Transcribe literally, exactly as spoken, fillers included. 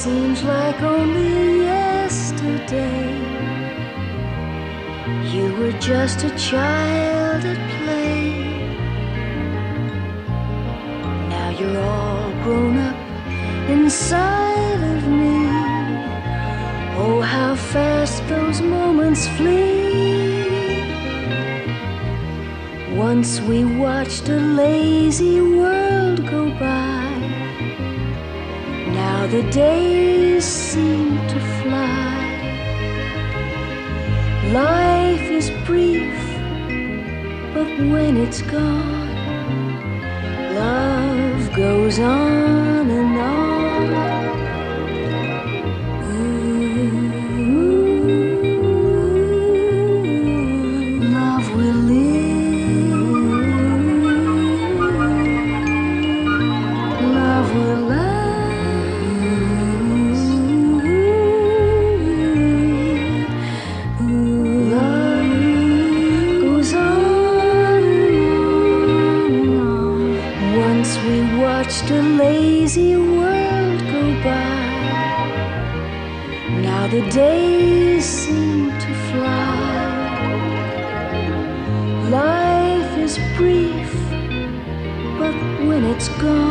seems like only yesterday you were just a child at play. Now you're all grown up inside of me. Oh, how fast those moments flee. Once we watched a lazy world go by. Now the days seem to fly. Life is brief, but when it's gone, love goes on and on. Ooh, love will live, love will last. We watched a lazy world go by. Now the days seem to fly. Life is brief, but when it's gone,